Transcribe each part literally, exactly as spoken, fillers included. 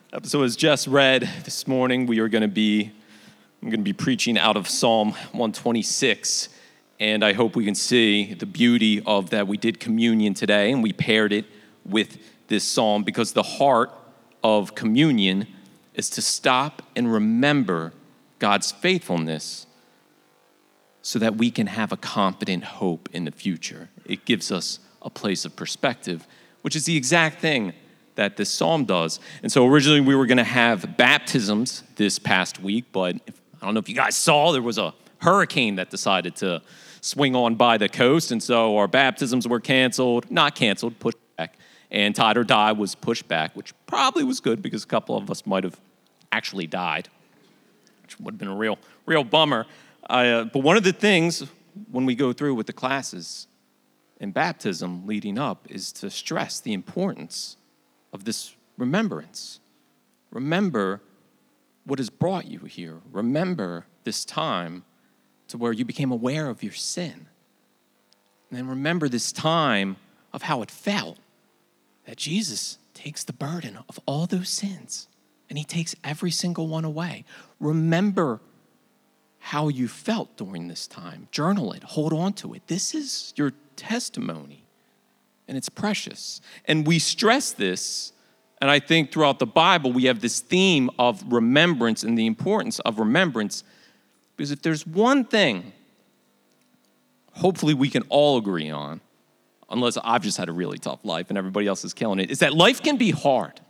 So as Jess read this morning, we are going to be, I'm going to be preaching out of Psalm one twenty-six, and I hope we can see the beauty of that we did communion today, and we paired it with this psalm, because the heart of communion is to stop and remember God's faithfulness so that we can have a confident hope in the future. It gives us a place of perspective, which is the exact thing that this psalm does. And so originally we were going to have baptisms this past week, but if, I don't know if you guys saw, there was a hurricane that decided to swing on by the coast, and so our baptisms were canceled, not canceled, pushed back, and Tide or Die was pushed back, which probably was good because a couple of us might have actually died, which would have been a real, real bummer. Uh, but one of the things when we go through with the classes in baptism leading up is to stress the importance of this remembrance. Remember what has brought you here. Remember this time to where you became aware of your sin. And then remember this time of how it felt that Jesus takes the burden of all those sins and he takes every single one away. Remember how you felt during this time. Journal it. Hold on to it. This is your testimony. And it's precious. And we stress this, and I think throughout the Bible we have this theme of remembrance and the importance of remembrance, because if there's one thing hopefully we can all agree on, unless I've just had a really tough life and everybody else is killing it, is that life can be hard.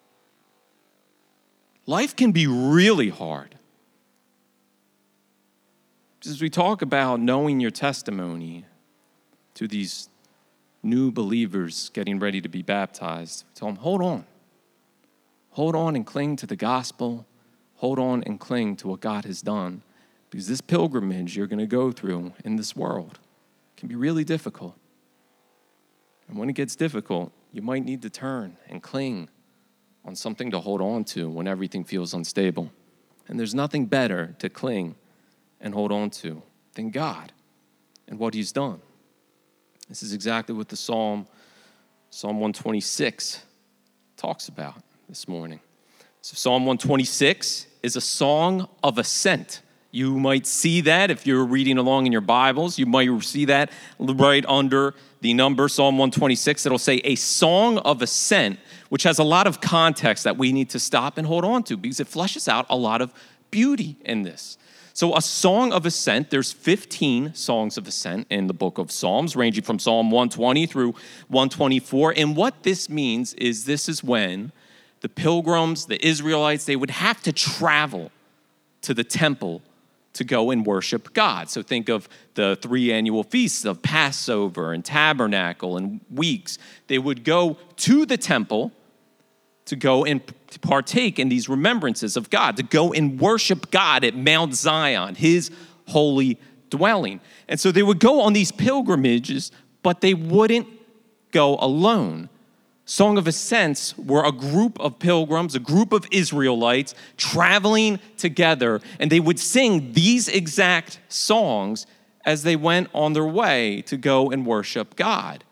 Life can be really hard. As we talk about knowing your testimony to these new believers getting ready to be baptized, tell them, hold on. Hold on and cling to the gospel. Hold on and cling to what God has done. Because this pilgrimage you're going to go through in this world can be really difficult. And when it gets difficult, you might need to turn and cling on something to hold on to when everything feels unstable. And there's nothing better to cling and hold on to than God and what he's done. This is exactly what the Psalm, Psalm one twenty-six, talks about this morning. So Psalm one twenty-six is a song of ascent. You might see that if you're reading along in your Bibles. You might see that right under the number, Psalm one twenty-six. It'll say a song of ascent, which has a lot of context that we need to stop and hold on to because it fleshes out a lot of beauty in this. So a song of ascent, there's fifteen songs of ascent in the book of Psalms, ranging from Psalm one twenty through one twenty-four. And what this means is this is when the pilgrims, the Israelites, they would have to travel to the temple to go and worship God. So think of the three annual feasts of Passover and Tabernacle and Weeks. They would go to the temple to go and partake in these remembrances of God, to go and worship God at Mount Zion, his holy dwelling. And so they would go on these pilgrimages, but they wouldn't go alone. Song of Ascents were a group of pilgrims, a group of Israelites traveling together, and they would sing these exact songs as they went on their way to go and worship God.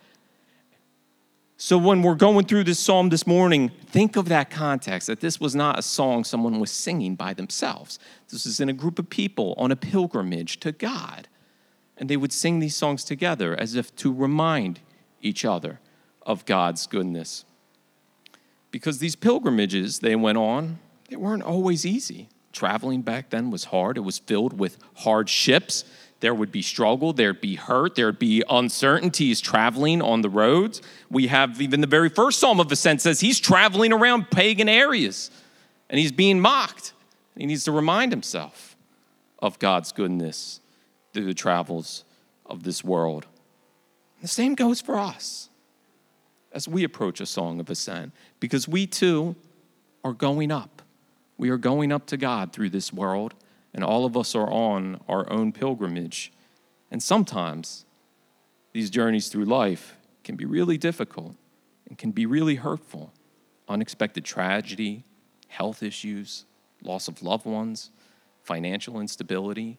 So when we're going through this psalm this morning, think of that context, that this was not a song someone was singing by themselves. This is in a group of people on a pilgrimage to God. And they would sing these songs together as if to remind each other of God's goodness. Because these pilgrimages they went on, they weren't always easy. Traveling back then was hard. It was filled with hardships. There would be struggle, there'd be hurt, there'd be uncertainties traveling on the roads. We have even the very first Psalm of Ascent says he's traveling around pagan areas and he's being mocked. He needs to remind himself of God's goodness through the travels of this world. The same goes for us as we approach a Song of Ascent, because we too are going up. We are going up to God through this world. And all of us are on our own pilgrimage. And sometimes these journeys through life can be really difficult and can be really hurtful. Unexpected tragedy, health issues, loss of loved ones, financial instability.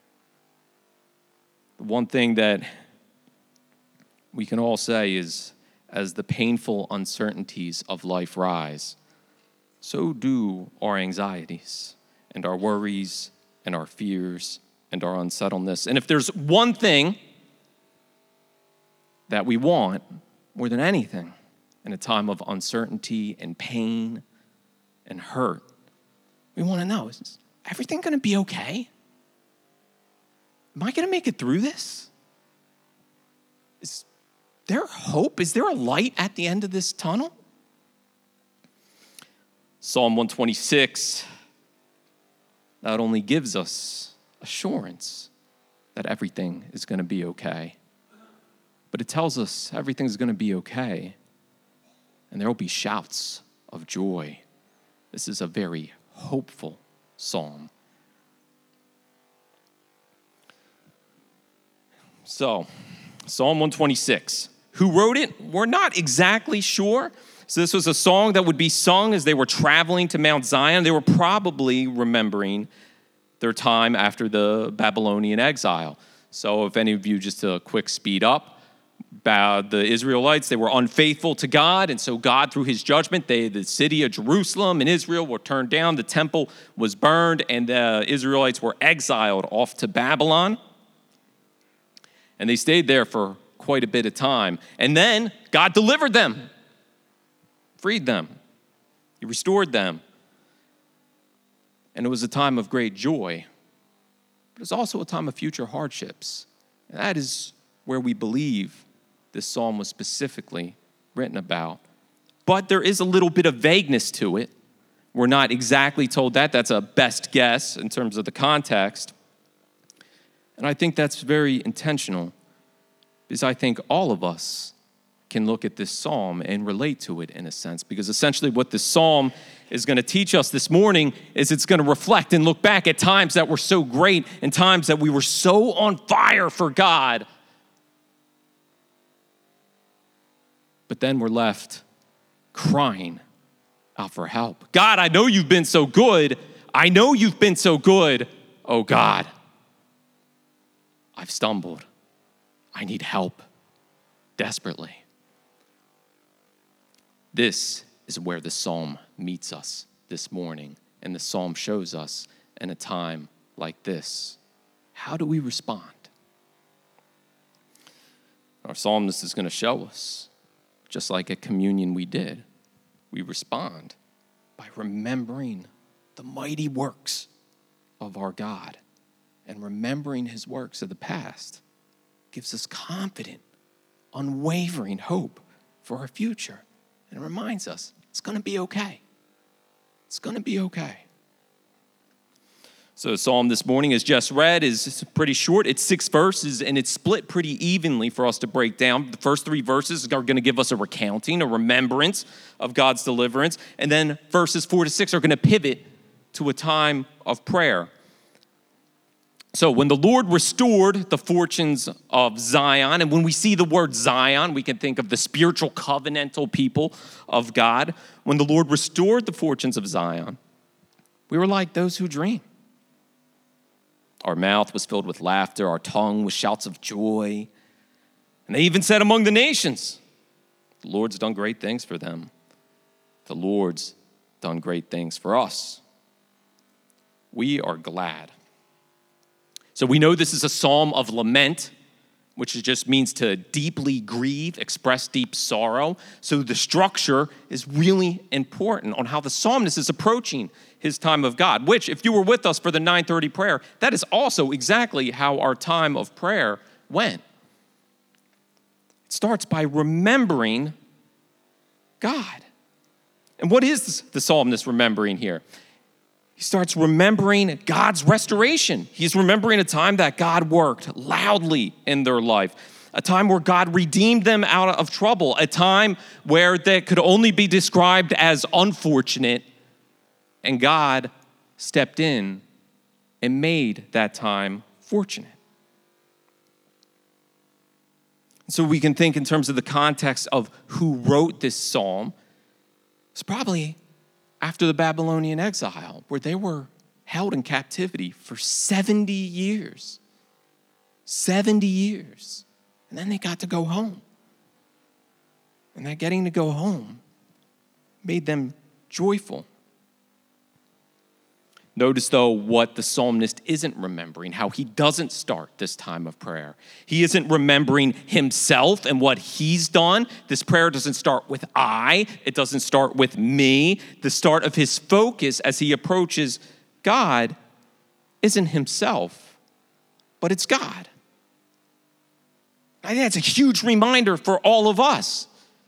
The one thing that we can all say is, as the painful uncertainties of life rise, so do our anxieties and our worries and our fears and our unsettledness. And if there's one thing that we want more than anything in a time of uncertainty and pain and hurt, we want to know, is everything going to be okay? Am I going to make it through this? Is there hope? Is there a light at the end of this tunnel? Psalm one twenty-six not only gives us assurance that everything is going to be okay, but it tells us everything's going to be okay, and there will be shouts of joy. This is a very hopeful psalm. So, Psalm one twenty-six. Who wrote it? We're not exactly sure. So this was a song that would be sung as they were traveling to Mount Zion. They were probably remembering their time after the Babylonian exile. So if any of you, just a quick speed up, the Israelites, they were unfaithful to God, and so God, through his judgment, they, the city of Jerusalem and Israel were turned down, the temple was burned, and the Israelites were exiled off to Babylon. And they stayed there for quite a bit of time. And then God delivered them, freed them. He restored them. And it was a time of great joy. But it was also a time of future hardships. And that is where we believe this psalm was specifically written about. But there is a little bit of vagueness to it. We're not exactly told that. That's a best guess in terms of the context. And I think that's very intentional, because I think all of us can look at this psalm and relate to it in a sense, because essentially what this psalm is going to teach us this morning is it's going to reflect and look back at times that were so great and times that we were so on fire for God. But then we're left crying out for help. God, I know you've been so good. I know you've been so good. Oh God, I've stumbled. I need help desperately. This is where the psalm meets us this morning, and the psalm shows us in a time like this. How do we respond? Our psalmist is going to show us, just like at communion we did, we respond by remembering the mighty works of our God, and remembering his works of the past gives us confident, unwavering hope for our future. And it reminds us it's going to be okay. It's going to be okay. So the psalm this morning, as Jess read, is pretty short. It's six verses, and it's split pretty evenly for us to break down. The first three verses are going to give us a recounting, a remembrance of God's deliverance. And then verses four to six are going to pivot to a time of prayer. So when the Lord restored the fortunes of Zion, and when we see the word Zion, we can think of the spiritual covenantal people of God. When the Lord restored the fortunes of Zion, we were like those who dream. Our mouth was filled with laughter, our tongue with shouts of joy. And they even said among the nations, the Lord's done great things for them. The Lord's done great things for us. We are glad. So we know this is a psalm of lament, which just means to deeply grieve, express deep sorrow. So the structure is really important on how the psalmist is approaching his time of God, which, if you were with us for the nine thirty prayer, that is also exactly how our time of prayer went. It starts by remembering God. And what is the psalmist remembering here? He starts remembering God's restoration. He's remembering a time that God worked loudly in their life, a time where God redeemed them out of trouble, a time where that could only be described as unfortunate, and God stepped in and made that time fortunate. So we can think in terms of the context of who wrote this psalm. It's probably after the Babylonian exile, where they were held in captivity for seventy years. seventy years. And then they got to go home. And that getting to go home made them joyful Notice, though, what the psalmist isn't remembering, how he doesn't start this time of prayer. He isn't remembering himself and what he's done. This prayer doesn't start with I. It doesn't start with me. The start of his focus as he approaches God isn't himself, but it's God. I think that's a huge reminder for all of us.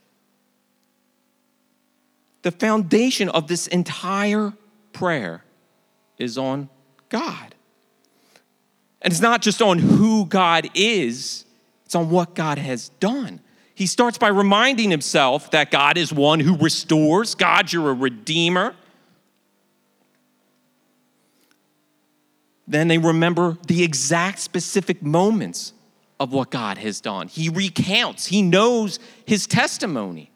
The foundation of this entire prayer is on God. And it's not just on who God is, it's on what God has done. He starts by reminding himself that God is one who restores. God, you're a redeemer. Then they remember the exact specific moments of what God has done. He recounts, he knows his testimony.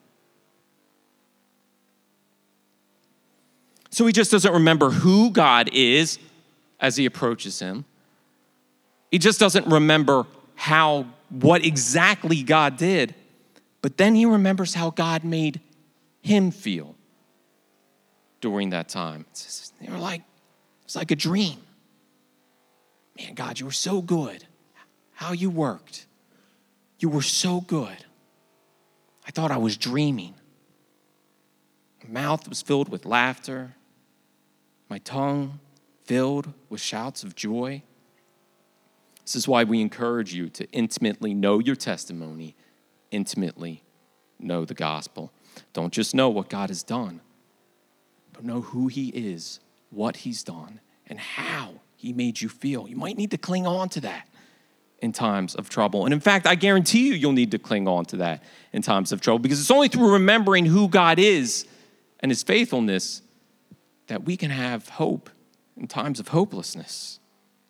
So he just doesn't remember who God is as he approaches him. He just doesn't remember how, what exactly God did, but then he remembers how God made him feel during that time. They were like, it's like a dream. Man, God, you were so good. How you worked. You were so good. I thought I was dreaming. My mouth was filled with laughter. My tongue filled with shouts of joy. This is why we encourage you to intimately know your testimony, intimately know the gospel. Don't just know what God has done, but know who he is, what he's done, and how he made you feel. You might need to cling on to that in times of trouble. And in fact, I guarantee you, you'll need to cling on to that in times of trouble, because it's only through remembering who God is and his faithfulness that we can have hope in times of hopelessness.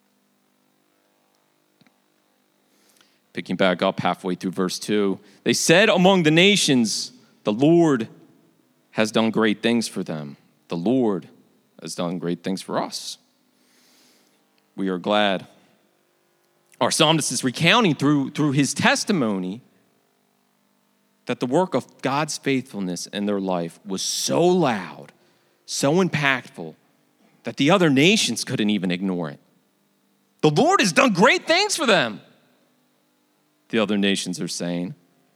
Picking back up halfway through verse two, they said among the nations, the Lord has done great things for them. The Lord has done great things for us. We are glad. Our psalmist is recounting through, through his testimony that the work of God's faithfulness in their life was so loud, so impactful, that the other nations couldn't even ignore it. The Lord has done great things for them, the other nations are saying.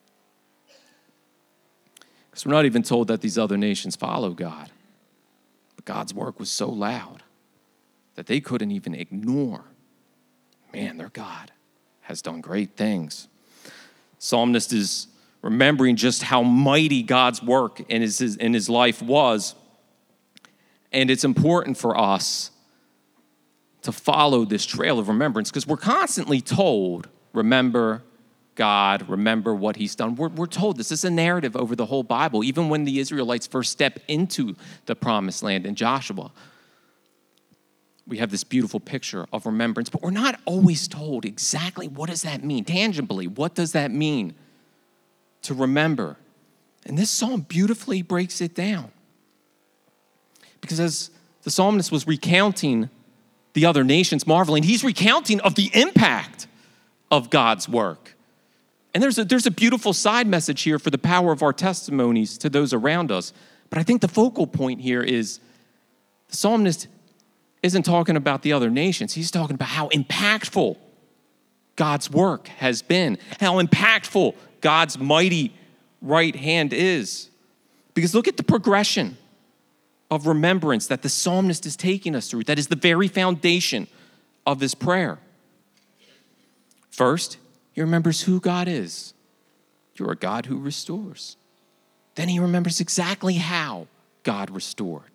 Because we're not even told that these other nations follow God. But God's work was so loud that they couldn't even ignore. Man, their God has done great things. Psalmist is remembering just how mighty God's work in his, in his life was. And it's important for us to follow this trail of remembrance, because we're constantly told, remember God, remember what he's done. We're, we're told this is a narrative over the whole Bible, even when the Israelites first step into the promised land in Joshua. We have this beautiful picture of remembrance, but we're not always told exactly what does that mean, tangibly, what does that mean to remember? And this psalm beautifully breaks it down. Because as the psalmist was recounting the other nations marveling, he's recounting of the impact of God's work. And there's a, there's a beautiful side message here for the power of our testimonies to those around us. But I think the focal point here is the psalmist isn't talking about the other nations. He's talking about how impactful God's work has been, how impactful God's mighty right hand is. Because look at the progression of remembrance that the psalmist is taking us through. That is the very foundation of his prayer. First, he remembers who God is. You're a God who restores. Then he remembers exactly how God restored.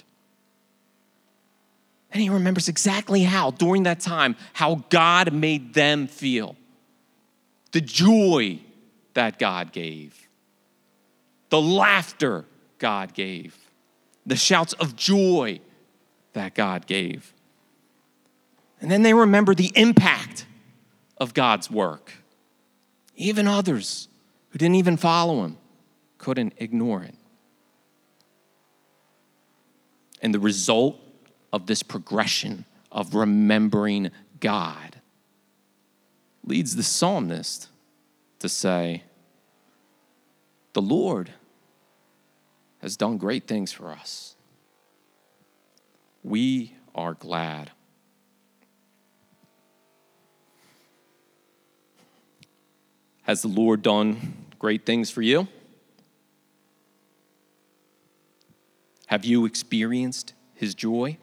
And he remembers exactly how, during that time, how God made them feel. The joy that God gave. The laughter God gave. The shouts of joy that God gave. And then they remember the impact of God's work. Even others who didn't even follow him couldn't ignore it. And the result of this progression of remembering God leads the psalmist to say, the Lord has done great things for us. We are glad. Has the Lord done great things for you? Have you experienced his joy?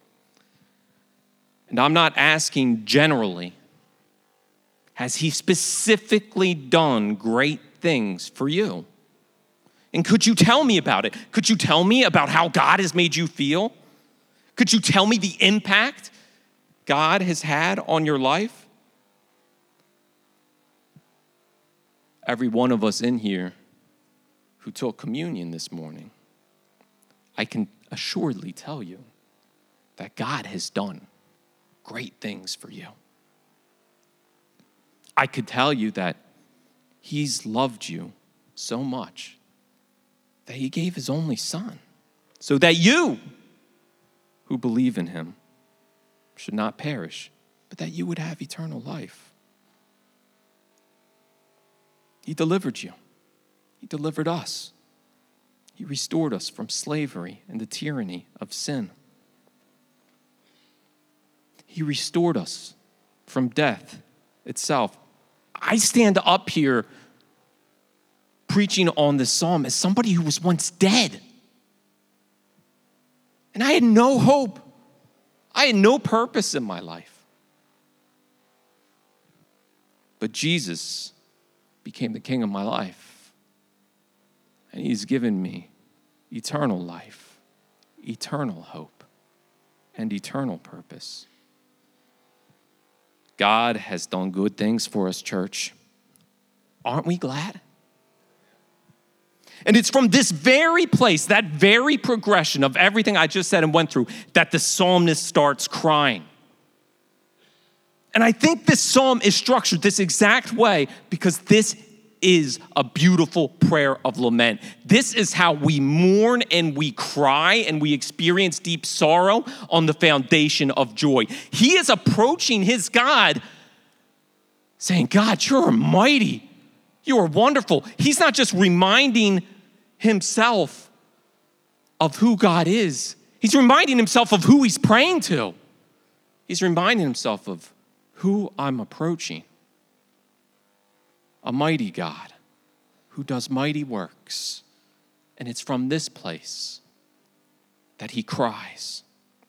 And I'm not asking generally. Has he specifically done great things for you? And could you tell me about it? Could you tell me about how God has made you feel? Could you tell me the impact God has had on your life? Every one of us in here who took communion this morning, I can assuredly tell you that God has done great things for you. I could tell you that he's loved you so much that he gave his only son so that you who believe in him should not perish, but that you would have eternal life. He delivered you. He delivered us. He restored us from slavery and the tyranny of sin. He restored us from death itself. I stand up here preaching on this psalm as somebody who was once dead. And I had no hope. I had no purpose in my life. But Jesus became the king of my life. And he's given me eternal life, eternal hope, and eternal purpose. God has done good things for us, church. Aren't we glad? And it's from this very place, that very progression of everything I just said and went through, that the psalmist starts crying. And I think this psalm is structured this exact way because this is a beautiful prayer of lament. This is how we mourn and we cry and we experience deep sorrow on the foundation of joy. He is approaching his God saying, God, you're mighty. You are wonderful. He's not just reminding himself of who God is. He's reminding himself of who he's praying to. He's reminding himself of who I'm approaching. A mighty God who does mighty works. And it's from this place that he cries.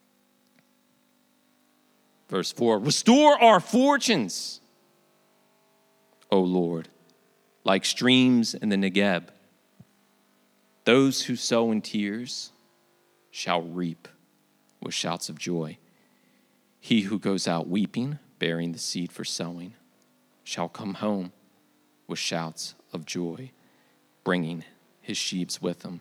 Verse four, restore our fortunes, O Lord, like streams in the Negeb. Those who sow in tears shall reap with shouts of joy. He who goes out weeping, bearing the seed for sowing, shall come home with shouts of joy, bringing his sheaves with him.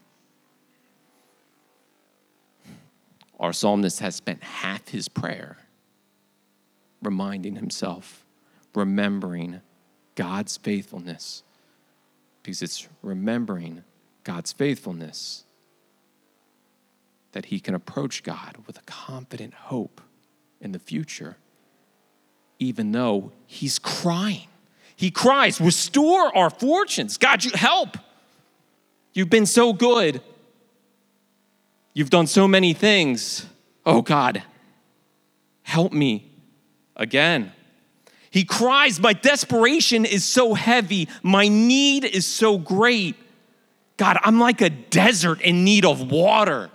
Our psalmist has spent half his prayer reminding himself, remembering God's faithfulness, because it's remembering God's faithfulness that he can approach God with a confident hope in the future, even though he's crying. He cries, restore our fortunes. God, you help. You've been so good. You've done so many things. Oh God, help me again. He cries, my desperation is so heavy. My need is so great. God, I'm like a desert in need of water.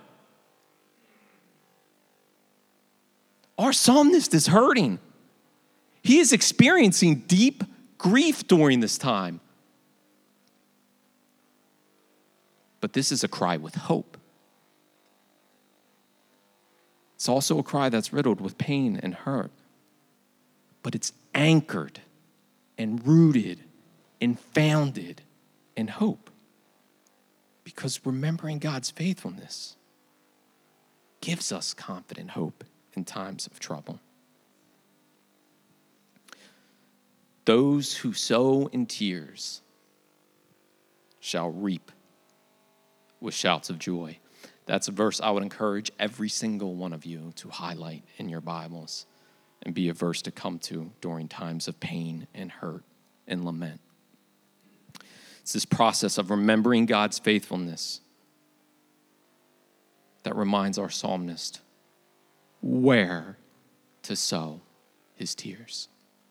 Our psalmist is hurting. He is experiencing deep grief during this time. But this is a cry with hope. It's also a cry that's riddled with pain and hurt. But it's anchored and rooted and founded in hope. Because remembering God's faithfulness gives us confident hope in times of trouble. Those who sow in tears shall reap with shouts of joy. That's a verse I would encourage every single one of you to highlight in your Bibles and be a verse to come to during times of pain and hurt and lament. It's this process of remembering God's faithfulness that reminds our psalmist where to sow his tears.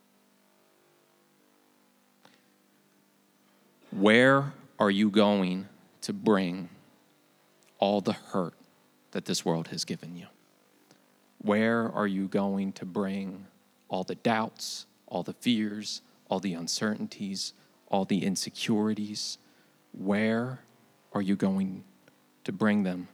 Where are you going to bring all the hurt that this world has given you? Where are you going to bring all the doubts, all the fears, all the uncertainties, all the insecurities? Where are you going to bring them?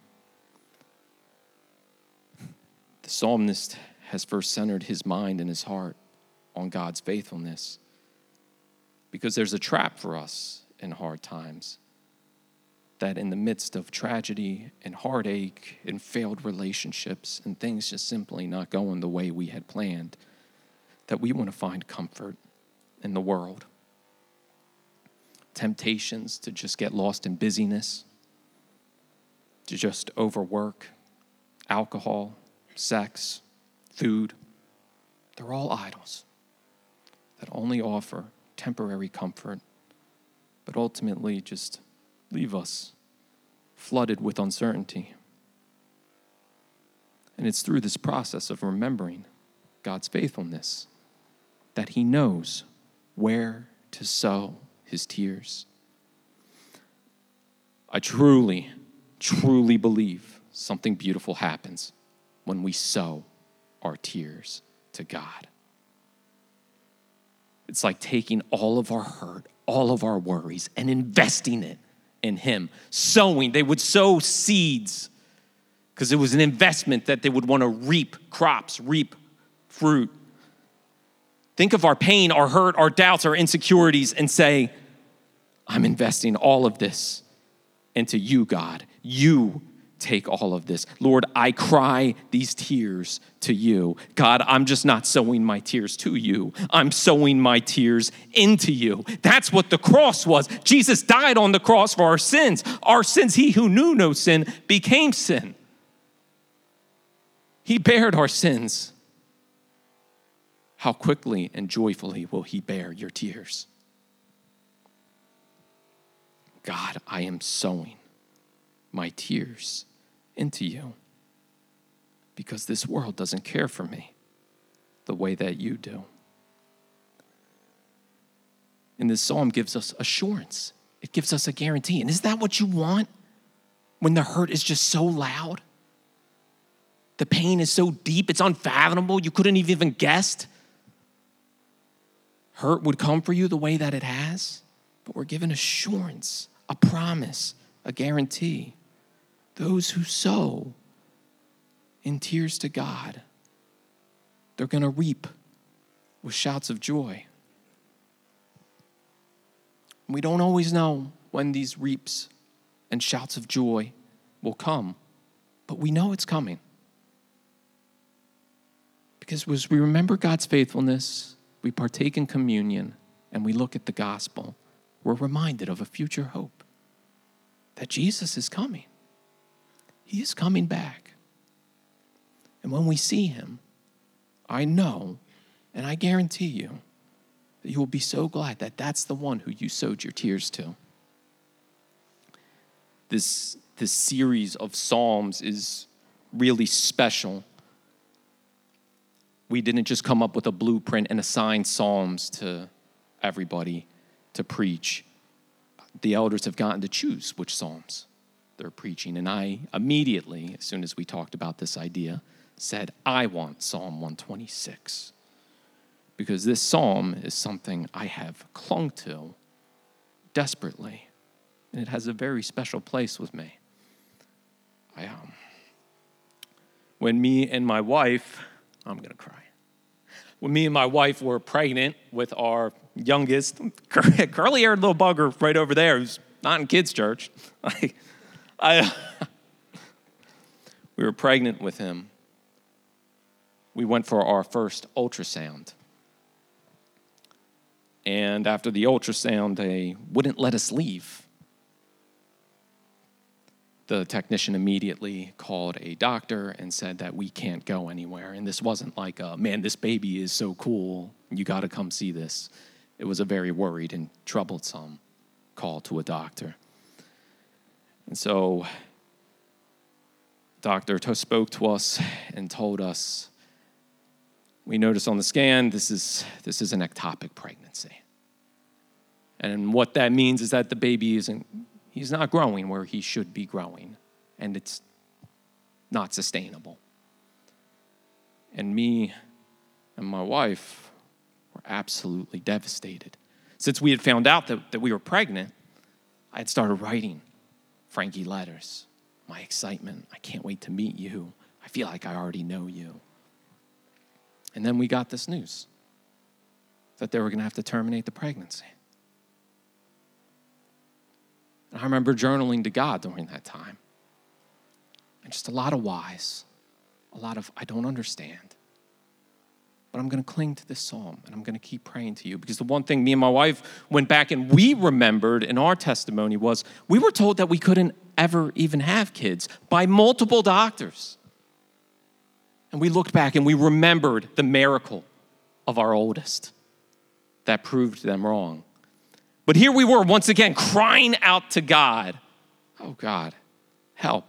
The psalmist has first centered his mind and his heart on God's faithfulness, because there's a trap for us in hard times, that in the midst of tragedy and heartache and failed relationships and things just simply not going the way we had planned, that we want to find comfort in the world. Temptations to just get lost in busyness, to just overwork, alcohol, sex, food, they're all idols that only offer temporary comfort, but ultimately just leave us flooded with uncertainty. And it's through this process of remembering God's faithfulness that he knows where to sow his tears. I truly, truly believe something beautiful happens when we sow our tears to God. It's like taking all of our hurt, all of our worries, and investing it in him. Sowing, they would sow seeds because it was an investment that they would want to reap crops, reap fruit. Think of our pain, our hurt, our doubts, our insecurities, and say, I'm investing all of this into you, God. You take all of this. Lord, I cry these tears to you. God, I'm just not sowing my tears to you. I'm sowing my tears into you. That's what the cross was. Jesus died on the cross for our sins. Our sins, he who knew no sin became sin. He bared our sins. How quickly and joyfully will he bear your tears? God, I am sowing my tears into you because this world doesn't care for me the way that you do. And this psalm gives us assurance. It gives us a guarantee. And is that what you want when the hurt is just so loud? The pain is so deep, it's unfathomable, you couldn't have even guessed hurt would come for you the way that it has. But we're given assurance, a promise, a guarantee. Those who sow in tears to God, they're going to reap with shouts of joy. We don't always know when these reaps and shouts of joy will come, but we know it's coming. Because as we remember God's faithfulness, we partake in communion, and we look at the gospel, we're reminded of a future hope, that Jesus is coming. He is coming back. And when we see him, I know, and I guarantee you, that you will be so glad that that's the one who you sowed your tears to. This, this series of Psalms is really special. We didn't just come up with a blueprint and assign Psalms to everybody to preach. The elders have gotten to choose which Psalms they're preaching. And I immediately, as soon as we talked about this idea, said, I want Psalm one twenty-six. Because this psalm is something I have clung to desperately. And it has a very special place with me. I, um, when me and my wife, I'm going to cry. When me and my wife were pregnant with our youngest, curly-haired little bugger right over there who's not in kids' church. I, I, we were pregnant with him. We went for our first ultrasound. And after the ultrasound, they wouldn't let us leave. The technician immediately called a doctor and said that we can't go anywhere. And this wasn't like, a, man, this baby is so cool, you got to come see this. It was a very worried and troublesome call to a doctor. And so doctor to- spoke to us and told us, we noticed on the scan, this is, this is an ectopic pregnancy. And what that means is that the baby isn't, he's not growing where he should be growing. And it's not sustainable. And me and my wife were absolutely devastated. Since we had found out that, that we were pregnant, I had started writing Frankie letters. My excitement, I can't wait to meet you. I feel like I already know you. And then we got this news that they were going to have to terminate the pregnancy. And I remember journaling to God during that time. And just a lot of whys, a lot of I don't understand. But I'm going to cling to this psalm, and I'm going to keep praying to you. Because the one thing me and my wife went back and we remembered in our testimony was we were told that we couldn't ever even have kids by multiple doctors. And we looked back and we remembered the miracle of our oldest that proved them wrong. But here we were once again crying out to God, oh God, help.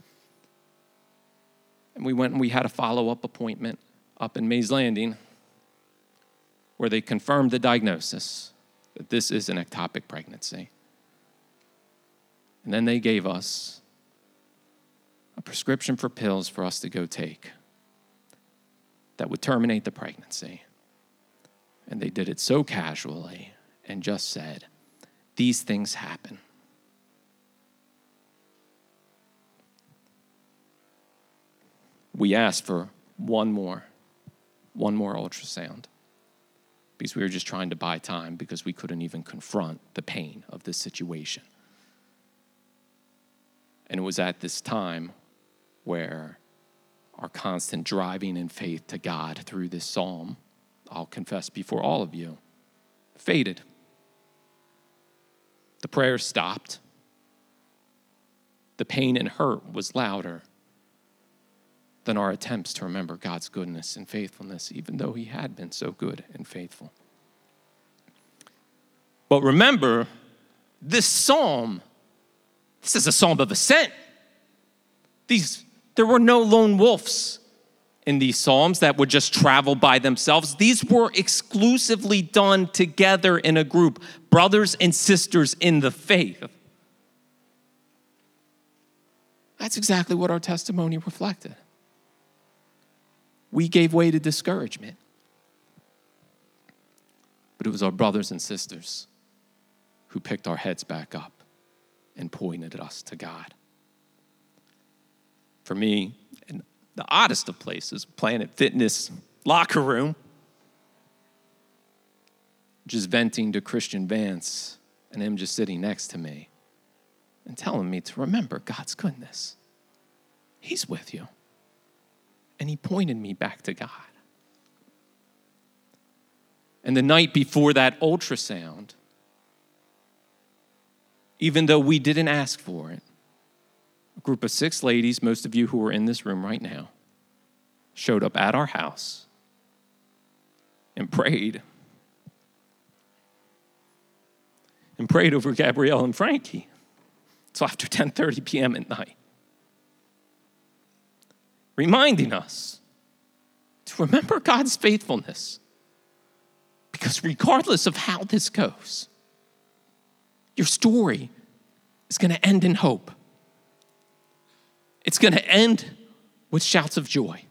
And we went and we had a follow-up appointment up in Mays Landing where they confirmed the diagnosis that this is an ectopic pregnancy. And then they gave us a prescription for pills for us to go take that would terminate the pregnancy. And they did it so casually and just said, these things happen. We asked for one more, one more ultrasound because we were just trying to buy time because we couldn't even confront the pain of this situation. And it was at this time where our constant driving in faith to God through this psalm, I'll confess before all of you, faded. The prayers stopped. The pain and hurt was louder than our attempts to remember God's goodness and faithfulness, even though he had been so good and faithful. But remember, this psalm, this is a psalm of ascent. These, there were no lone wolves in these psalms that would just travel by themselves. These were exclusively done together in a group, brothers and sisters in the faith. That's exactly what our testimony reflected. We gave way to discouragement. But it was our brothers and sisters who picked our heads back up and pointed us to God. For me, in the oddest of places, Planet Fitness locker room, just venting to Christian Vance and him just sitting next to me and telling me to remember God's goodness. He's with you. And he pointed me back to God. And the night before that ultrasound, even though we didn't ask for it, a group of six ladies, most of you who are in this room right now, showed up at our house and prayed. And prayed over Gabrielle and Frankie until after ten thirty p.m. at night, reminding us to remember God's faithfulness. Because regardless of how this goes, your story is going to end in hope. It's going to end with shouts of joy.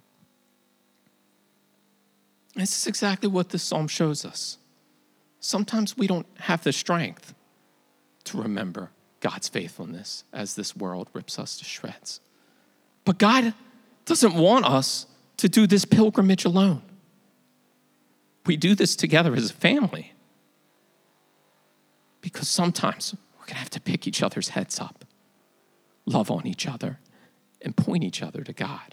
And this is exactly what this psalm shows us. Sometimes we don't have the strength to remember God's faithfulness as this world rips us to shreds. But God doesn't want us to do this pilgrimage alone. We do this together as a family because sometimes we're going to have to pick each other's heads up, love on each other, and point each other to God.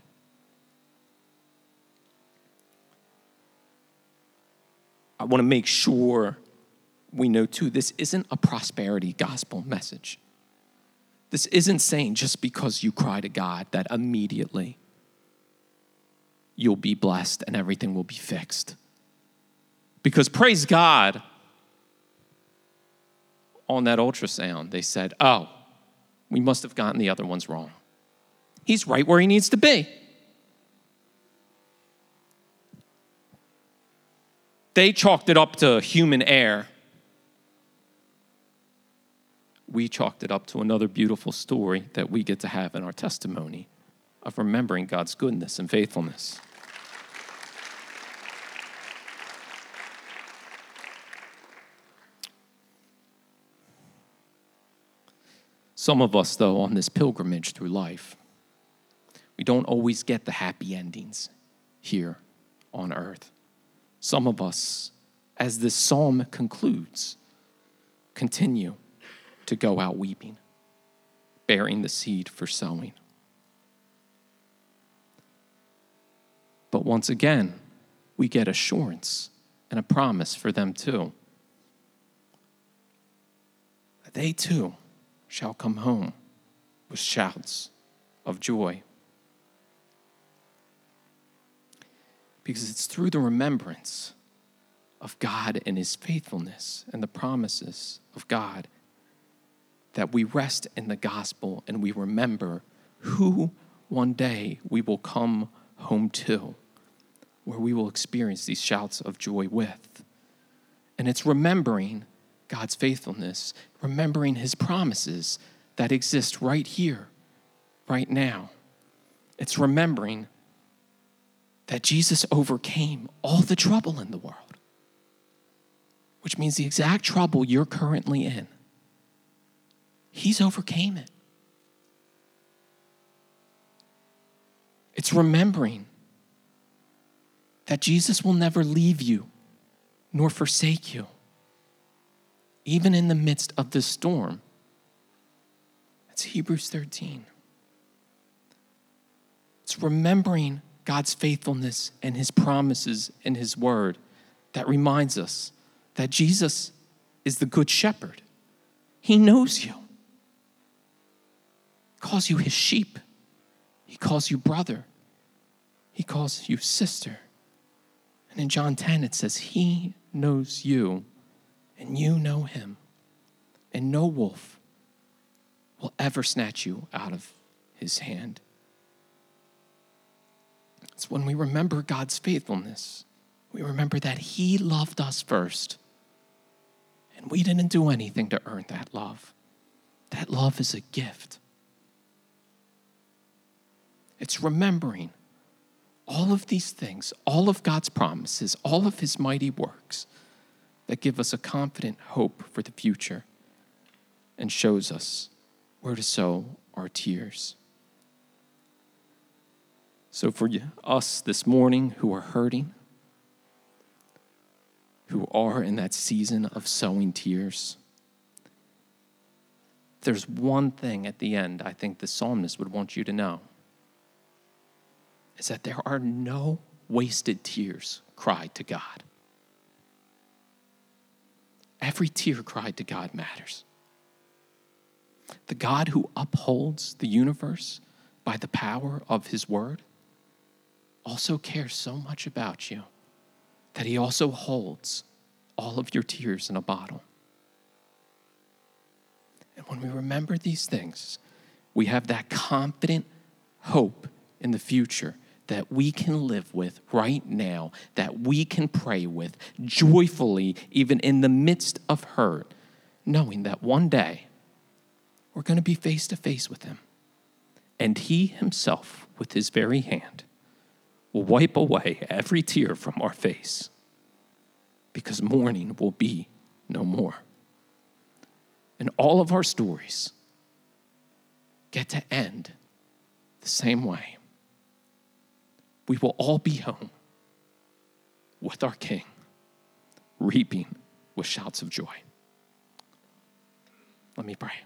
I want to make sure we know too, this isn't a prosperity gospel message. This isn't saying just because you cry to God that immediately you'll be blessed and everything will be fixed. Because praise God, on that ultrasound, they said, oh, we must have gotten the other ones wrong. He's right where he needs to be. They chalked it up to human error. We chalked it up to another beautiful story that we get to have in our testimony of remembering God's goodness and faithfulness. Some of us, though, on this pilgrimage through life, we don't always get the happy endings here on earth. Some of us, as this psalm concludes, continue to go out weeping, bearing the seed for sowing. But once again, we get assurance and a promise for them too. They too shall come home with shouts of joy. Because it's through the remembrance of God and his faithfulness and the promises of God that we rest in the gospel and we remember who one day we will come home to, where we will experience these shouts of joy with. And it's remembering God's faithfulness, remembering his promises that exist right here, right now. It's remembering that Jesus overcame all the trouble in the world, which means the exact trouble you're currently in. He's overcame it. It's remembering that Jesus will never leave you nor forsake you, even in the midst of the storm. That's Hebrews thirteen. It's remembering God's faithfulness and his promises and his word that reminds us that Jesus is the good shepherd. He knows you. He calls you his sheep. He calls you brother. He calls you sister. And in John ten, it says, he knows you and you know him. And no wolf will ever snatch you out of his hand. It's when we remember God's faithfulness, we remember that he loved us first. And we didn't do anything to earn that love. That love is a gift. It's remembering all of these things, all of God's promises, all of his mighty works that give us a confident hope for the future and shows us where to sow our tears. So for us this morning who are hurting, who are in that season of sowing tears, there's one thing at the end I think the psalmist would want you to know, is that there are no wasted tears cried to God. Every tear cried to God matters. The God who upholds the universe by the power of his word also cares so much about you that he also holds all of your tears in a bottle. And when we remember these things, we have that confident hope in the future that we can live with right now, that we can pray with joyfully, even in the midst of hurt, knowing that one day we're going to be face to face with him. And he himself, with his very hand, will wipe away every tear from our face, because mourning will be no more. And all of our stories get to end the same way. We will all be home with our King, reaping with shouts of joy. Let me pray.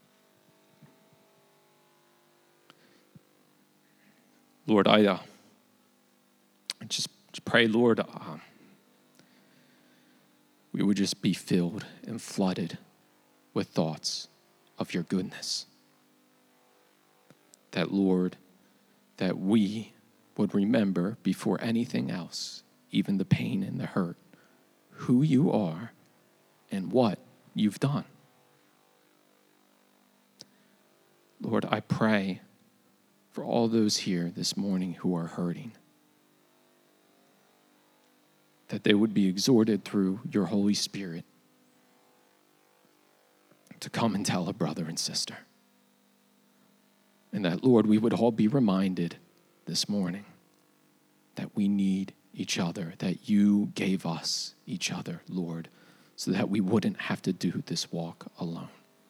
Lord, I uh, just pray, Lord, uh, we would just be filled and flooded with thoughts of your goodness. That, Lord, that we would remember before anything else, even the pain and the hurt, who you are and what you've done. Lord, I pray for all those here this morning who are hurting, that they would be exhorted through your Holy Spirit to come and tell a brother and sister. And that, Lord, we would all be reminded this morning that we need each other, that you gave us each other, Lord, so that we wouldn't have to do this walk alone.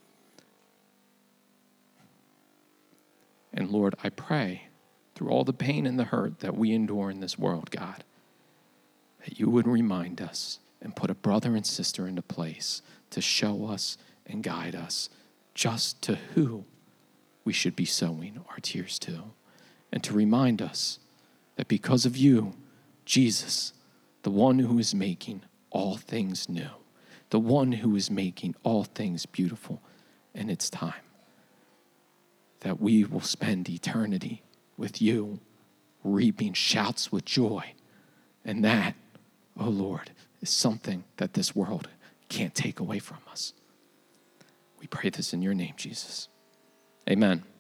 And Lord, I pray through all the pain and the hurt that we endure in this world, God, that you would remind us and put a brother and sister into place to show us and guide us just to who we should be sowing our tears to, and to remind us that because of you, Jesus, the one who is making all things new, the one who is making all things beautiful in its time, that we will spend eternity with you, reaping shouts with joy. And that, oh Lord, is something that this world can't take away from us. We pray this in your name, Jesus. Amen.